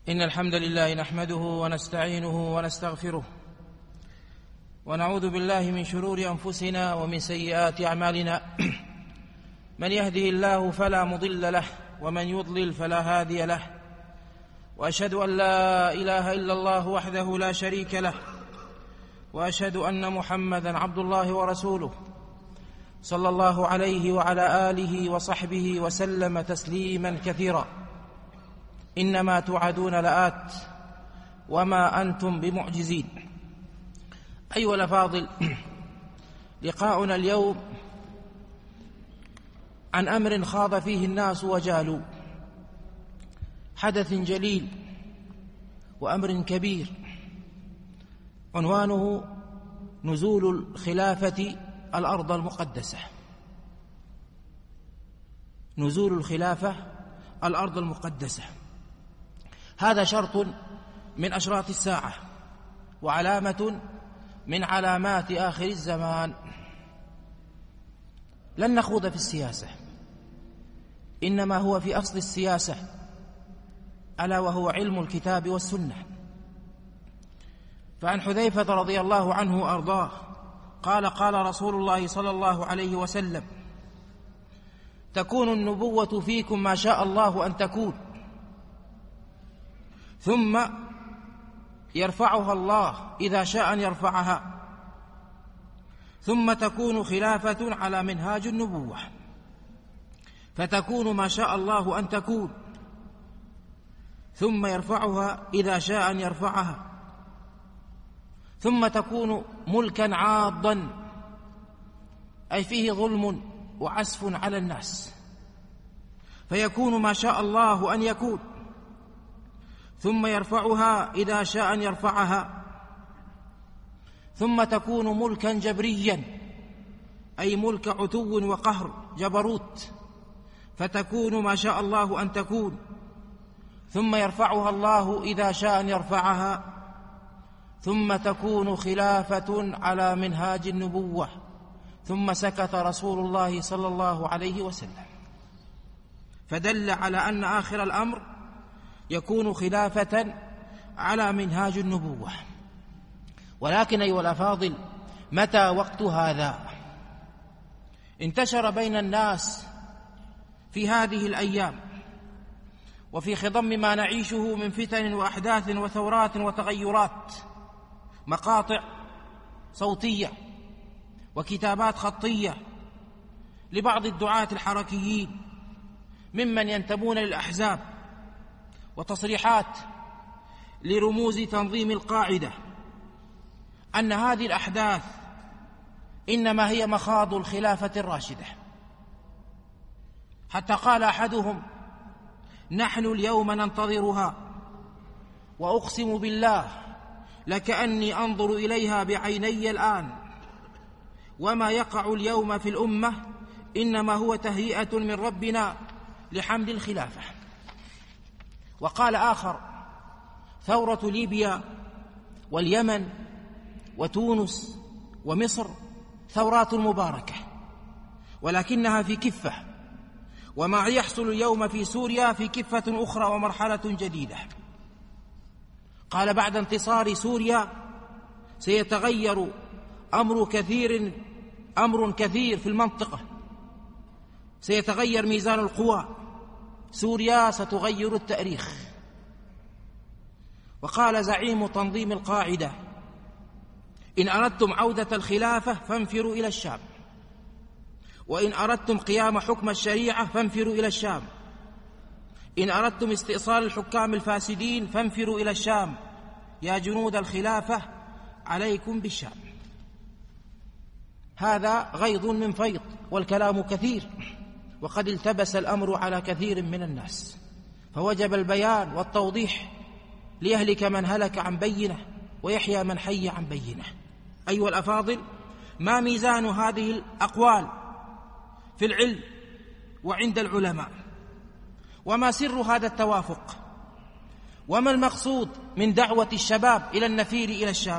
إن الحمد لله نحمده ونستعينه ونستغفره ونعوذ بالله من شرور أنفسنا ومن سيئات أعمالنا. من يهده الله فلا مضل له ومن يضلل فلا هادي له، وأشهد أن لا إله إلا الله وحده لا شريك له، وأشهد أن محمدًا عبد الله ورسوله صلى الله عليه وعلى آله وصحبه وسلم تسليمًا كثيرا. إنما توعدون لآت وما أنتم بمعجزين. أيها الأفاضل، لقاؤنا اليوم عن أمر خاض فيه الناس وجالوا، حدث جليل وأمر كبير، عنوانه نزول الخلافة الأرض المقدسة. نزول الخلافة الأرض المقدسة، هذا شرط من أشراط الساعة وعلامة من علامات آخر الزمان. لن نخوض في السياسة، إنما هو في أصل السياسة، ألا وهو علم الكتاب والسنة. فعن حذيفة رضي الله عنه وأرضاه قال: قال رسول الله صلى الله عليه وسلم: تكون النبوة فيكم ما شاء الله أن تكون، ثم يرفعها الله إذا شاء أن يرفعها، ثم تكون خلافة على منهاج النبوة، فتكون ما شاء الله أن تكون، ثم يرفعها إذا شاء أن يرفعها، ثم تكون ملكا عاضا، أي فيه ظلم وعسف على الناس، فيكون ما شاء الله أن يكون، ثم يرفعها إذا شاء أن يرفعها، ثم تكون ملكا جبريا، أي ملك عتو وقهر جبروت، فتكون ما شاء الله أن تكون، ثم يرفعها الله إذا شاء أن يرفعها، ثم تكون خلافة على منهاج النبوة. ثم سكت رسول الله صلى الله عليه وسلم، فدل على أن آخر الأمر يكون خلافة على منهاج النبوة. ولكن أيها الأفاضل، متى وقت هذا؟ انتشر بين الناس في هذه الأيام وفي خضم ما نعيشه من فتن وأحداث وثورات وتغيرات مقاطع صوتية وكتابات خطية لبعض الدعاة الحركيين ممن ينتمون للأحزاب، وتصريحات لرموز تنظيم القاعدة أن هذه الأحداث إنما هي مخاض الخلافة الراشدة، حتى قال أحدهم: نحن اليوم ننتظرها، وأقسم بالله لكأني أنظر إليها بعيني الآن، وما يقع اليوم في الأمة إنما هو تهيئة من ربنا لحمل الخلافة. وقال آخر: ثورة ليبيا واليمن وتونس ومصر ثورات مباركة، ولكنها في كفة، وما يحصل اليوم في سوريا في كفة أخرى ومرحلة جديدة. قال: بعد انتصار سوريا سيتغير أمر كثير في المنطقة، سيتغير ميزان القوى، سوريا ستغير التاريخ. وقال زعيم تنظيم القاعدة: إن أردتم عودة الخلافة فانفروا إلى الشام، وإن أردتم قيام حكم الشريعة فانفروا إلى الشام، إن أردتم استئصال الحكام الفاسدين فانفروا إلى الشام، يا جنود الخلافة عليكم بالشام. هذا غيظ من فيض، والكلام كثير، وقد التبس الأمر على كثير من الناس، فوجب البيان والتوضيح ليهلك من هلك عن بينه ويحيى من حي عن بينه. أيها الأفاضل، ما ميزان هذه الأقوال في العلم وعند العلماء؟ وما سر هذا التوافق؟ وما المقصود من دعوة الشباب إلى النفير إلى الشام؟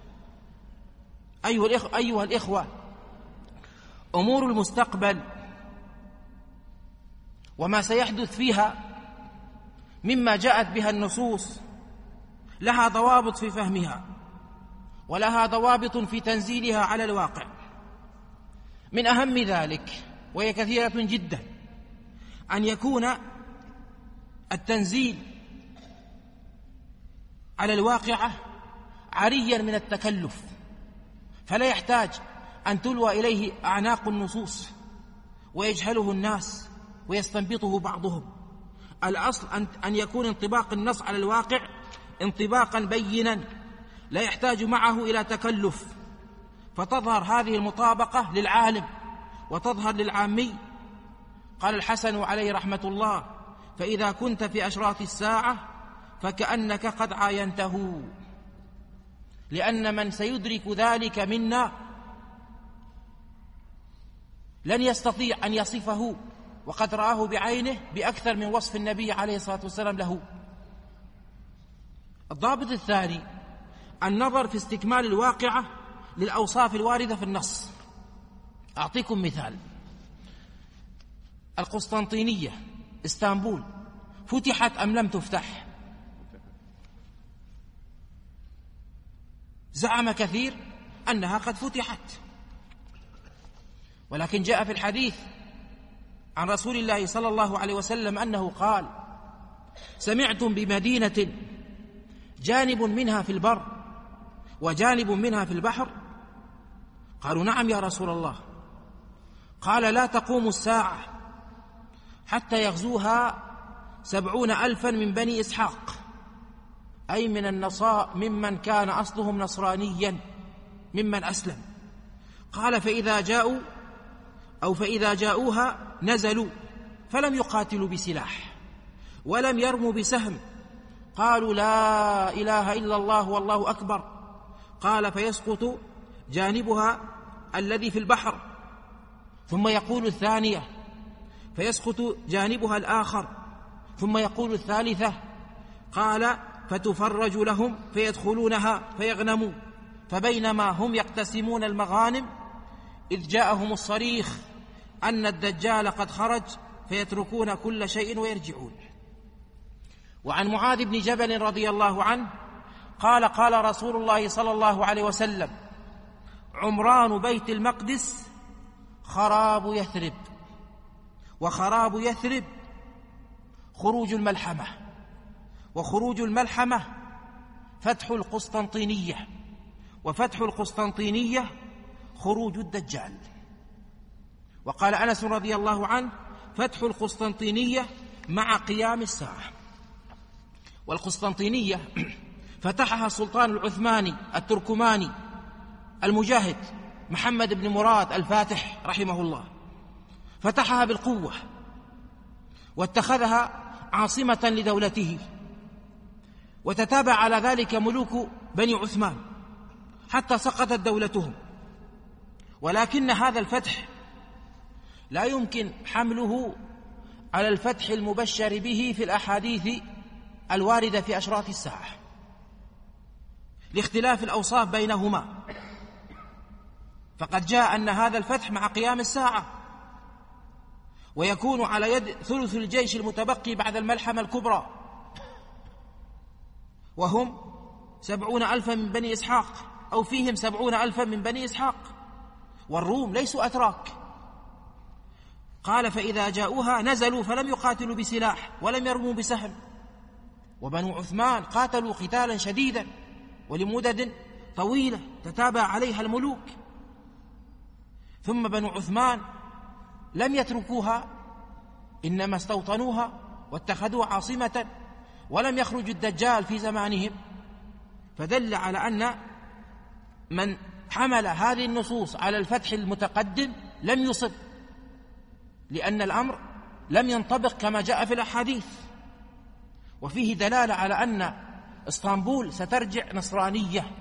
أيها الإخوة، أمور المستقبل وما سيحدث فيها مما جاءت بها النصوص لها ضوابط في فهمها، ولها ضوابط في تنزيلها على الواقع. من أهم ذلك، وهي كثيرة جدا، أن يكون التنزيل على الواقعة عريا من التكلف، فلا يحتاج أن تلوى إليه أعناق النصوص ويجهله الناس ويستنبطه بعضهم. الأصل أن يكون انطباق النص على الواقع انطباقا بينا لا يحتاج معه إلى تكلف، فتظهر هذه المطابقة للعالم وتظهر للعامي. قال الحسن عليه رحمة الله: فإذا كنت في أشراط الساعة فكأنك قد عاينته، لأن من سيدرك ذلك منا لن يستطيع أن يصفه وقد رآه بعينه بأكثر من وصف النبي عليه الصلاة والسلام له. الضابط الثاني النظر في استكمال الواقعة للأوصاف الواردة في النص. أعطيكم مثال: القسطنطينية اسطنبول فتحت أم لم تفتح؟ زعم كثير أنها قد فتحت، ولكن جاء في الحديث عن رسول الله صلى الله عليه وسلم أنه قال: سمعتم بمدينة جانب منها في البر وجانب منها في البحر؟ قالوا: نعم يا رسول الله. قال: لا تقوم الساعة حتى يغزوها 70,000 من بني إسحاق، أي من النصارى ممن كان أصلهم نصرانيا ممن أسلم. قال: فإذا جاءوها نزلوا فلم يقاتلوا بسلاح ولم يرموا بسهم، قالوا: لا إله إلا الله والله أكبر. قال: فيسقط جانبها الذي في البحر، ثم يقول الثانية، فيسقط جانبها الآخر، ثم يقول الثالثة. قال: فتفرج لهم فيدخلونها فيغنموا، فبينما هم يقتسمون المغانم إذ جاءهم الصريخ أن الدجال قد خرج، فيتركون كل شيء ويرجعون. وعن معاذ بن جبل رضي الله عنه قال: قال رسول الله صلى الله عليه وسلم: عمران بيت المقدس خراب يثرب، وخراب يثرب خروج الملحمة، وخروج الملحمة فتح القسطنطينية، وفتح القسطنطينية خروج الدجال. وقال أنس رضي الله عنه: فتح القسطنطينية مع قيام الساعة. والقسطنطينية فتحها السلطان العثماني التركماني المجاهد محمد بن مراد الفاتح رحمه الله، فتحها بالقوة واتخذها عاصمة لدولته، وتتابع على ذلك ملوك بني عثمان حتى سقطت دولتهم. ولكن هذا الفتح لا يمكن حمله على الفتح المبشر به في الأحاديث الواردة في أشراط الساعة لاختلاف الأوصاف بينهما، فقد جاء أن هذا الفتح مع قيام الساعة، ويكون على يد ثلث الجيش المتبقي بعد الملحمة الكبرى، وهم 70,000 من بني إسحاق، أو فيهم 70,000 من بني إسحاق، والروم ليسوا أتراك. قال: فإذا جاءوها نزلوا فلم يقاتلوا بسلاح ولم يرموا بسهم. وبنو عثمان قاتلوا قتالا شديدا ولمدد طويلة تتابع عليها الملوك، ثم بنو عثمان لم يتركوها، إنما استوطنوها واتخذوها عاصمة، ولم يخرج الدجال في زمانهم. فدل على أن من حمل هذه النصوص على الفتح المتقدم لم يصب، لأن الأمر لم ينطبق كما جاء في الأحاديث. وفيه دلالة على أن اسطنبول سترجع نصرانية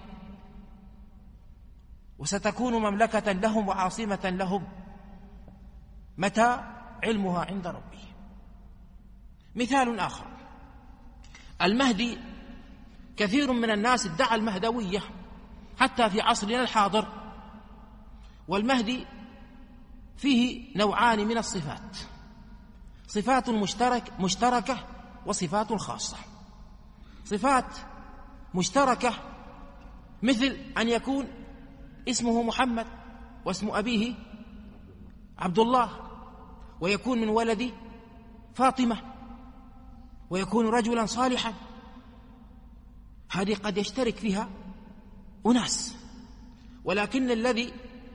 وستكون مملكة لهم وعاصمة لهم متى علمها عند ربه. مثال آخر: المهدي، كثير من الناس ادعى المهدوية حتى في عصرنا الحاضر، والمهدي فيه نوعان من الصفات: صفات مشتركة وصفات خاصة. صفات مشتركة مثل أن يكون اسمه محمد واسم أبيه عبد الله، ويكون من ولد فاطمة، ويكون رجلا صالحا. هذه قد يشترك فيها أناس، ولكن الذي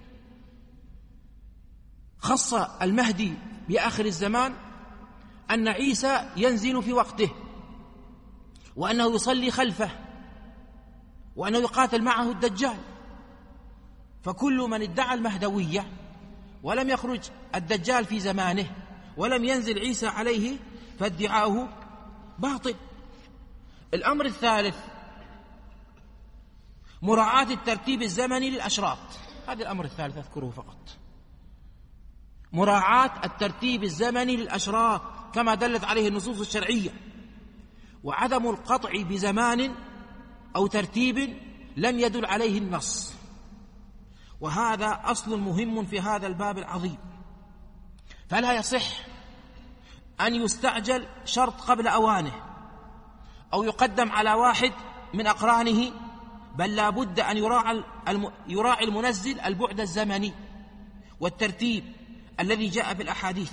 خص المهدي بآخر الزمان أن عيسى ينزل في وقته، وأنه يصلي خلفه، وأنه يقاتل معه الدجال. فكل من ادعى المهدوية ولم يخرج الدجال في زمانه ولم ينزل عيسى عليه فادعاؤه باطل. الأمر الثالث مراعاة الترتيب الزمني للأشراط. هذا الأمر الثالث أذكره فقط، مراعاة الترتيب الزمني للأشراط كما دلت عليه النصوص الشرعية، وعدم القطع بزمان أو ترتيب لم يدل عليه النص. وهذا أصل مهم في هذا الباب العظيم. فلا يصح أن يستعجل شرط قبل أوانه أو يقدم على واحد من أقرانه، بل لا بد أن يراعي المنزل البعد الزمني والترتيب الذي جاء بالأحاديث.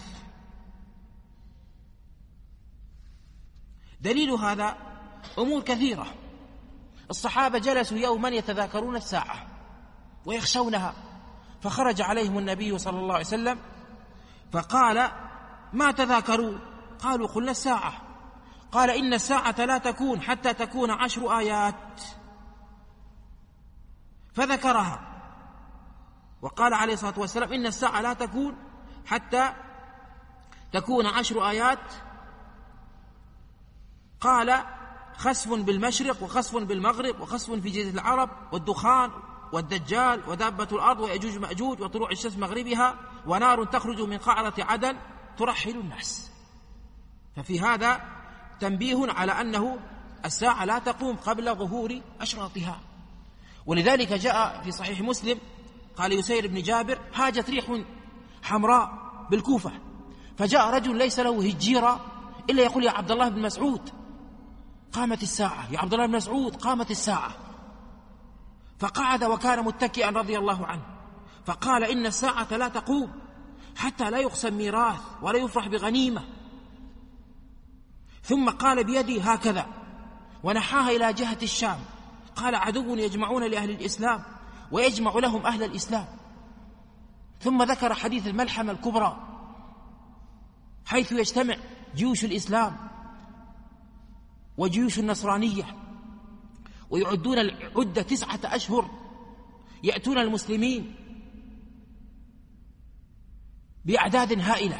دليل هذا أمور كثيرة. الصحابة جلسوا يوما يتذاكرون الساعة ويخشونها، فخرج عليهم النبي صلى الله عليه وسلم فقال: ما تذاكرون؟ قالوا: قلنا الساعة. قال: إن الساعة لا تكون حتى تكون 10 آيات. فذكرها، وقال عليه الصلاة والسلام: إن الساعة لا تكون حتى تكون 10 آيات. قال: خسف بالمشرق وخسف بالمغرب وخسف في جزيرة العرب والدخان والدجال ودابة الأرض ويأجوج مأجوج وطلوع الشمس مغربها ونار تخرج من قعرة عدن ترحل الناس. ففي هذا تنبيه على أنه الساعة لا تقوم قبل ظهور أشراطها. ولذلك جاء في صحيح مسلم قال يسير بن جابر: هاجت ريح حمراء بالكوفة، فجاء رجل ليس له هجيرة إلا يقول: يا عبد الله بن مسعود قامت الساعة، يا عبد الله بن مسعود قامت الساعة. فقعد وكان متكئا رضي الله عنه، فقال: إن الساعة لا تقوم حتى لا يقسم ميراث ولا يفرح بغنيمة. ثم قال بيدي هكذا ونحاها إلى جهة الشام، قال: عدو يجمعون لأهل الإسلام ويجمع لهم أهل الإسلام. ثم ذكر حديث الملحمة الكبرى حيث يجتمع جيوش الإسلام وجيوش النصرانية، ويعدون العدة 9 أشهر، يأتون المسلمين بأعداد هائلة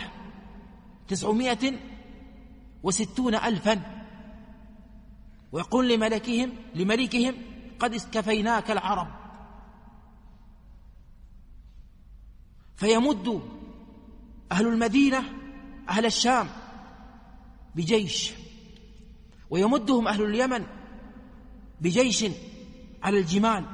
960,000، ويقول لملكهم: قد كفيناك العرب. فيمد أهل المدينة أهل الشام بجيش، ويمدهم أهل اليمن بجيش على الجمال،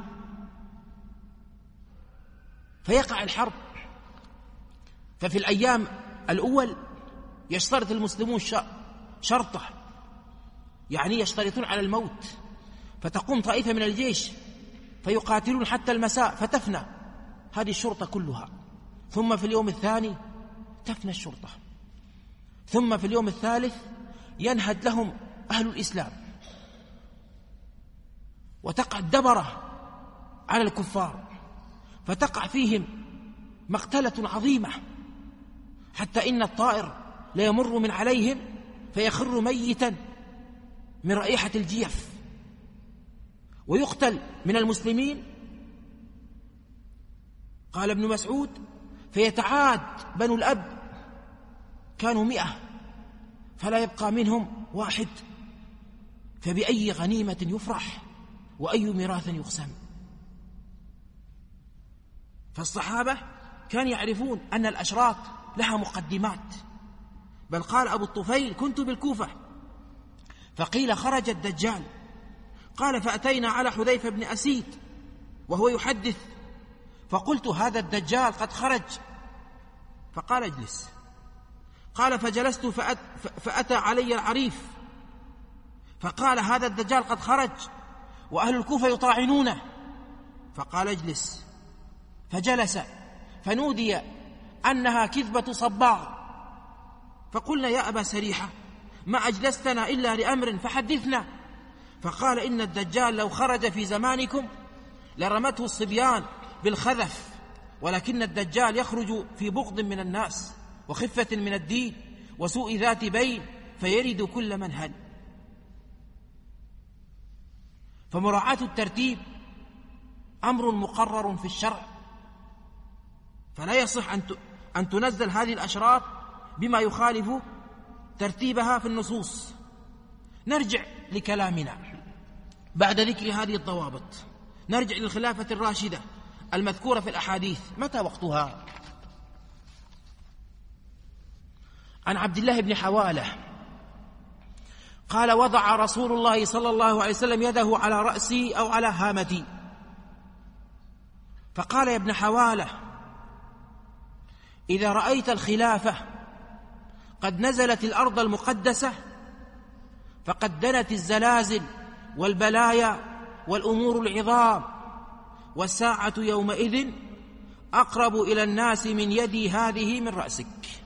فيقع الحرب. ففي الأيام الأول يشترط المسلمون شرطة، يعني يشترطون على الموت، فتقوم طائفة من الجيش فيقاتلون حتى المساء فتفنى هذه الشرطة كلها. ثم في اليوم الثاني تفنى الشرطة. ثم في اليوم الثالث ينهد لهم أهل الإسلام وتقع الدبرة على الكفار، فتقع فيهم مقتلة عظيمة، حتى إن الطائر لا يمر من عليهم فيخر ميتا من رائحة الجيف. ويقتل من المسلمين، قال ابن مسعود: فيتعاد بنو الأب، كانوا 100 فلا يبقى منهم واحد، فبأي غنيمة يفرح وأي ميراث يقسم. فالصحابة كانوا يعرفون أن الأشراط لها مقدمات. بل قال أبو الطفيل: كنت بالكوفة فقيل خرج الدجال، قال: فأتينا على حذيفة بن أسيد وهو يحدث، فقلت: هذا الدجال قد خرج. فقال: اجلس. قال: فجلست فأتى علي العريف فقال: هذا الدجال قد خرج وأهل الكوفة يطاعنونه. فقال: اجلس. فجلس، فنودي أنها كذبة صباغ. فقلنا: يا أبا سريحة، ما أجلستنا إلا لأمر فحدثنا. فقال: إن الدجال لو خرج في زمانكم لرمته الصبيان بالخذف، ولكن الدجال يخرج في بغض من الناس وخفة من الدين وسوء ذات بين، فيرد كل من هل. فمراعاة الترتيب أمر مقرر في الشرع، فلا يصح أن تنزل هذه الأشراط بما يخالف ترتيبها في النصوص. نرجع لكلامنا بعد ذكر هذه الضوابط، نرجع للخلافة الراشدة المذكورة في الأحاديث. متى وقتها؟ عن عبد الله بن حوالة قال: وضع رسول الله صلى الله عليه وسلم يده على رأسي أو على هامتي، فقال: يا ابن حوالة، إذا رأيت الخلافة قد نزلت الأرض المقدسة فقد دنت الزلازل والبلايا والأمور العظام، والساعة يومئذ أقرب إلى الناس من يدي هذه من رأسك.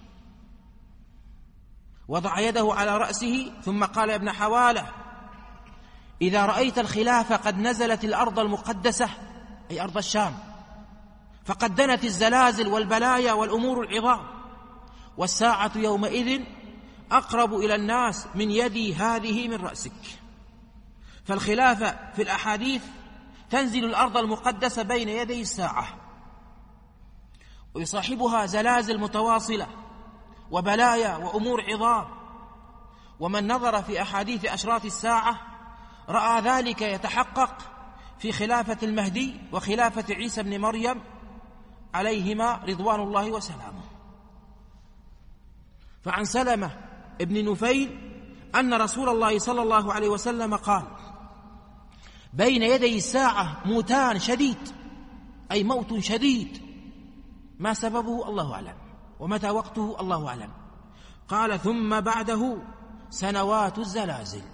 وضع يده على رأسه ثم قال: يا ابن حوالة، إذا رأيت الخلافة قد نزلت الأرض المقدسة، أي أرض الشام، فقد دنت الزلازل والبلايا والأمور العظام، والساعة يومئذ أقرب إلى الناس من يدي هذه من رأسك. فالخلافة في الأحاديث تنزل الأرض المقدسة بين يدي الساعة، ويصاحبها زلازل متواصلة وبلايا وأمور عظام. ومن نظر في أحاديث أشراط الساعة رأى ذلك يتحقق في خلافة المهدي وخلافة عيسى بن مريم عليهما رضوان الله وسلامه. فعن سلمة ابن نفيل أن رسول الله صلى الله عليه وسلم قال: بين يدي الساعة موتان شديد، أي موت شديد، ما سببه الله أعلم، ومتى وقته الله أعلم. قال: ثم بعده سنوات الزلازل.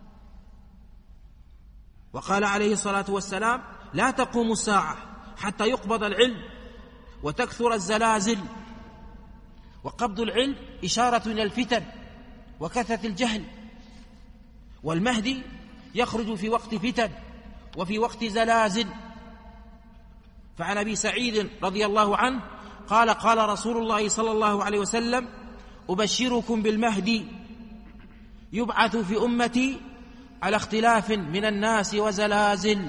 وقال عليه الصلاة والسلام: لا تقوم الساعة حتى يقبض العلم وتكثر الزلازل. وقبض العلم إشارة إلى الفتن وكثرة الجهل، والمهدي يخرج في وقت فتن وفي وقت زلازل. فعن أبي سعيد رضي الله عنه قال: قال رسول الله صلى الله عليه وسلم: أبشركم بالمهدي يبعث في أمتي على اختلاف من الناس وزلازل.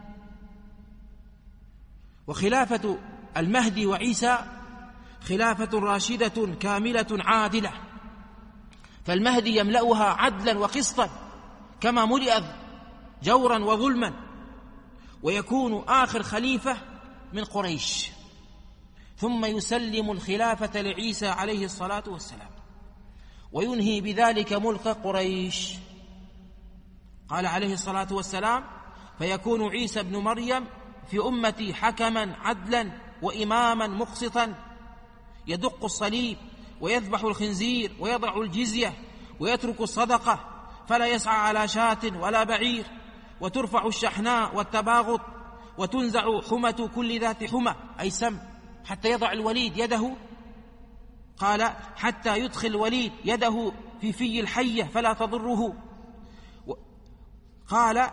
وخلافة المهدي وعيسى خلافة راشدة كاملة عادلة، فالمهدي يملأها عدلا وقسطا كما ملئت جورا وظلما، ويكون آخر خليفة من قريش، ثم يسلم الخلافة لعيسى عليه الصلاة والسلام، وينهي بذلك ملك قريش. قال عليه الصلاة والسلام: فيكون عيسى بن مريم في أمتي حكما عدلا وإماما مقسطا، يدق الصليب ويذبح الخنزير ويضع الجزية ويترك الصدقة، فلا يسعى على شاة ولا بعير، وترفع الشحناء والتباغض، وتنزع حمة كل ذات حمة، أي سم، حتى يضع الوليد يده، قال: حتى يدخل الوليد يده في في الحية فلا تضره. قال: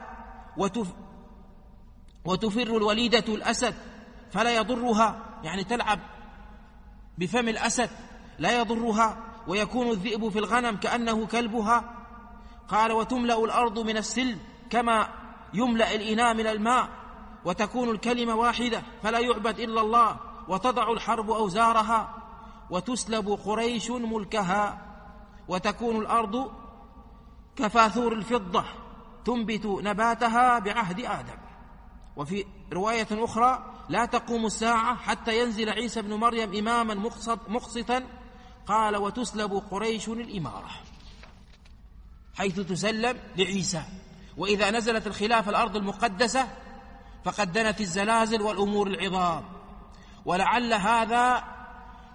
وتفر الوليدة الأسد فلا يضرها، يعني تلعب بفم الأسد لا يضرها، ويكون الذئب في الغنم كأنه كلبها. قال: وتملأ الأرض من السلم كما يملأ الإناء من الماء، وتكون الكلمة واحدة فلا يعبد إلا الله، وتضع الحرب أوزارها، وتسلب قريش ملكها، وتكون الأرض كفاثور الفضة تنبت نباتها بعهد آدم. وفي رواية أخرى: لا تقوم الساعة حتى ينزل عيسى بن مريم إماما مقسطا. قال: وتسلب قريش الإمارة، حيث تسلم لعيسى. وإذا نزلت الخلافة الأرض المقدسة فقد دنت الزلازل والأمور العظام. ولعل هذا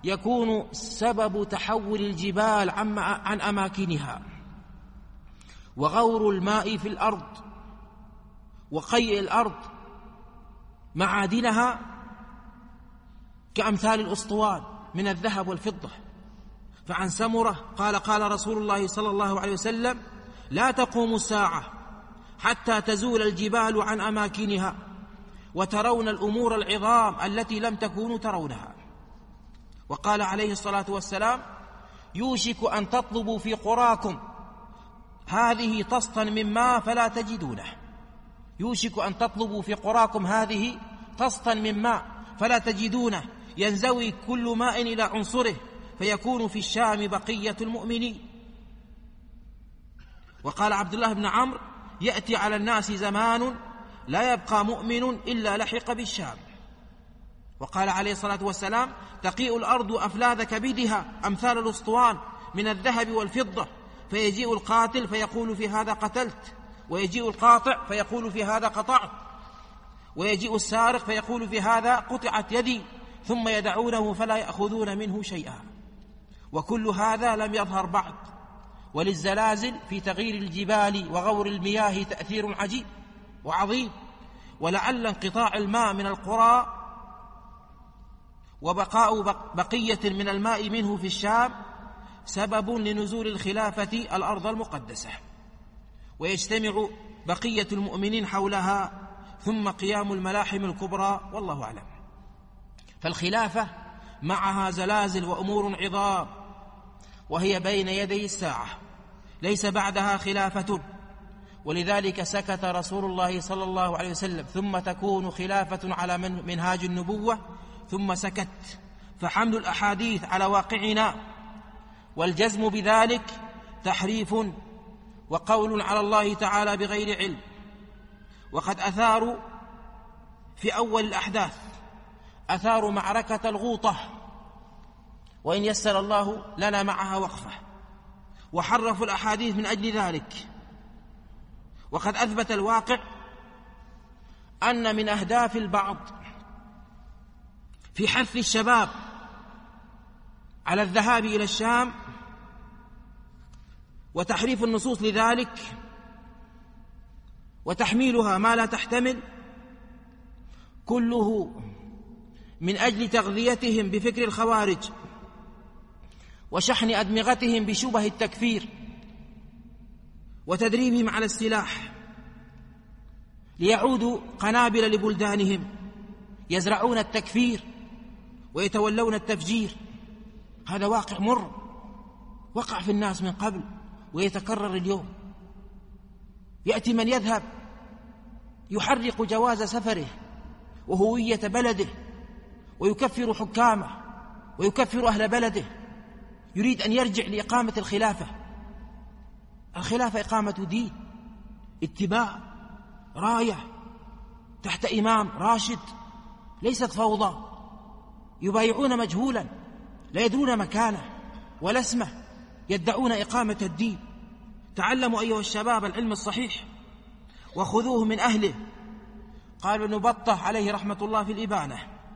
يكون سبب تحول الجبال عن أماكنها، وغور الماء في الأرض وقيء الأرض معادنها كأمثال الأسطوان من الذهب والفضة. فعن سمرة قال قال رسول الله صلى الله عليه وسلم: لا تقوم الساعة حتى تزول الجبال عن أماكنها وترون الأمور العظام التي لم تكونوا ترونها. وقال عليه الصلاة والسلام: يوشك أن تطلبوا في قراكم هذه طسطا من ماء فلا تجدونه. يوشك أن تطلبوا في قراكم هذه طسطا من ماء فلا تجدونه، ينزوي كل ماء إلى عنصره فيكون في الشام بقية المؤمنين. وقال عبد الله بن عمرو: يأتي على الناس زمان لا يبقى مؤمن إلا لحق بالشام. وقال عليه الصلاة والسلام: تقيء الأرض أفلاذ كبدها أمثال الأسطوان من الذهب والفضة، فيجيء القاتل فيقول في هذا قتلت، ويجيء القاطع فيقول في هذا قطعت، ويجيء السارق فيقول في هذا قطعت يدي، ثم يدعونه فلا يأخذون منه شيئا. وكل هذا لم يظهر بعد. وللزلازل في تغيير الجبال وغور المياه تأثير عجيب وعظيم، ولعل انقطاع الماء من القرى وبقاء بقية من الماء منه في الشام سبب لنزول الخلافة الأرض المقدسة، ويجتمع بقية المؤمنين حولها، ثم قيام الملاحم الكبرى، والله أعلم. فالخلافة معها زلازل وأمور عظام، وهي بين يدي الساعة، ليس بعدها خلافة. ولذلك سكت رسول الله صلى الله عليه وسلم، ثم تكون خلافة على منهاج النبوة، ثم سكت. فحمل الأحاديث على واقعنا والجزم بذلك تحريف وقول على الله تعالى بغير علم. وقد أثاروا في أول الأحداث أثاروا معركة الغوطة، وإن يسر الله لنا معها وقفة، وحرفوا الأحاديث من أجل ذلك. وقد أثبت الواقع أن من أهداف البعض في حث الشباب على الذهاب إلى الشام وتحريف النصوص لذلك وتحميلها ما لا تحتمل، كله من أجل تغذيتهم بفكر الخوارج وشحن أدمغتهم بشبه التكفير وتدريبهم على السلاح ليعودوا قنابل لبلدانهم يزرعون التكفير ويتولون التفجير. هذا واقع مر وقع في الناس من قبل ويتكرر اليوم. يأتي من يذهب يحرق جواز سفره وهوية بلده ويكفر حكامه ويكفر أهل بلده، يريد أن يرجع لإقامة الخلافة. الخلافة إقامة دين، اتباع، راية تحت إمام راشد، ليست فوضى. يبايعون مجهولا لا يدرون مكانه ولا اسمه، يدعون إقامة الدين. تعلموا أيها الشباب العلم الصحيح وخذوه من أهله. قال ابن بطة عليه رحمة الله في الإبانة،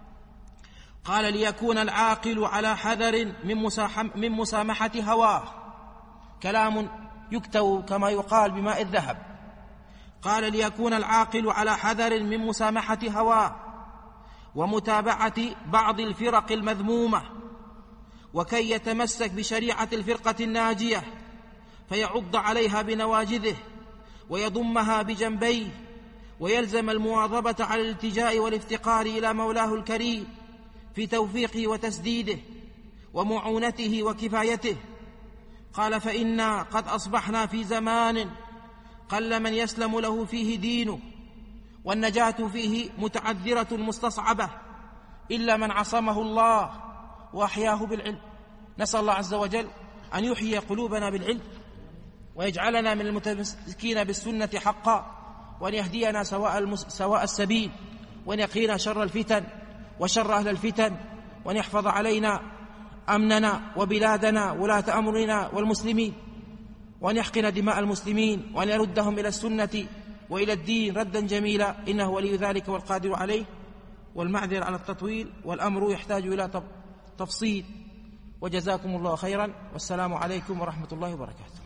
قال: ليكون العاقل على حذر من مسامحة هواه. كلام يكتب كما يقال بماء الذهب. قال: ليكون العاقل على حذر من مسامحة هواه ومتابعة بعض الفرق المذمومة، وكي يتمسك بشريعة الفرقة الناجية فيعض عليها بنواجذه ويضمها بجنبيه، ويلزم المواظبة على الالتجاء والافتقار إلى مولاه الكريم في توفيقه وتسديده ومعونته وكفايته. قال: فإنا قد أصبحنا في زمان قل من يسلم له فيه دينه، والنجاة فيه متعذرة مستصعبة إلا من عصمه الله وأحياه بالعلم. نسأل الله عز وجل أن يحيي قلوبنا بالعلم، ويجعلنا من المتمسكين بالسنة حقا، وأن يهدينا سواء السبيل، وأن يقينا شر الفتن وشر أهل الفتن، وأن يحفظ علينا أمننا وبلادنا ولاة أمرنا والمسلمين، وأن يحقن دماء المسلمين، وأن يردهم إلى السنة وإلى الدين ردا جميلا، إنه ولي ذلك والقادر عليه. والمعذر على التطويل، والأمر يحتاج إلى تفصيل. وجزاكم الله خيرا، والسلام عليكم ورحمة الله وبركاته.